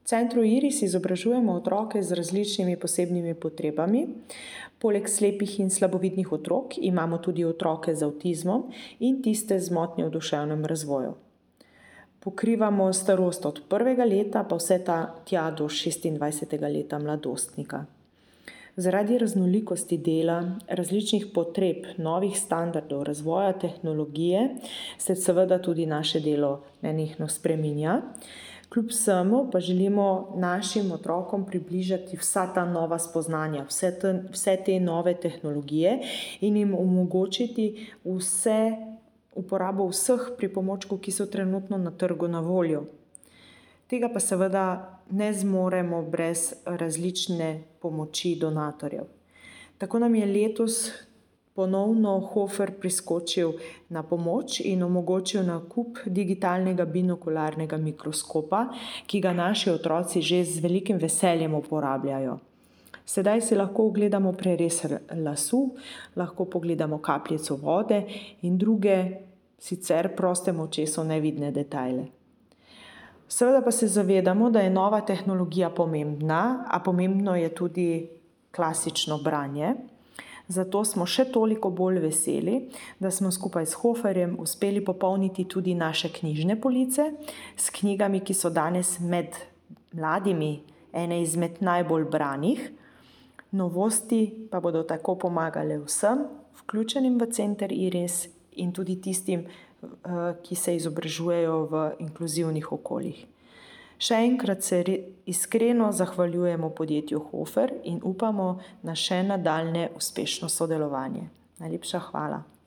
Centru Iris izobražujemo otroke z različnimi posebnimi potrebami. Poleg slepih in slabovidnih otrok imamo tudi otroke z avtizmom in tiste z motnjo v duševnem razvoju. Pokrivamo starost od 1. leta pa vse tja do 26. leta mladostnika. Zaradi raznolikosti dela, različnih potreb, novih standardov, razvoja tehnologije se seveda tudi naše delo nenehno spreminja. Kljub vsemu pa želimo našim otrokom približati vsa ta nova spoznanja, vse te nove tehnologije in jim omogočiti uporabo vseh pripomočkov, ki so trenutno na trgu na voljo. Tega pa seveda ne zmoremo brez različne pomoči donatorjev. Tako nam je letos ponovno Hofer priskočil na pomoč in omogočil nakup digitalnega binokularnega mikroskopa, ki ga naši otroci že z velikim veseljem uporabljajo. Sedaj si lahko ogledamo prerez lasu, lahko pogledamo kapljico vode in druge, sicer prostemu očesu nevidne detajle. Seveda pa se zavedamo, da je nova tehnologija pomembna, a pomembno je tudi klasično branje. Zato smo še toliko bolj veseli, da smo skupaj s Hoferjem uspeli popolniti tudi naše knjižne police s knjigami, ki so danes med mladimi ene izmed najbolj branih. Novosti pa bodo tako pomagale vsem, vključenim v Center Iris in tudi tistim, ki se izobražujejo v inkluzivnih okoljih. Še enkrat se iskreno zahvaljujemo podjetju Hofer in upamo na še nadaljnje uspešno sodelovanje. Najlepša hvala.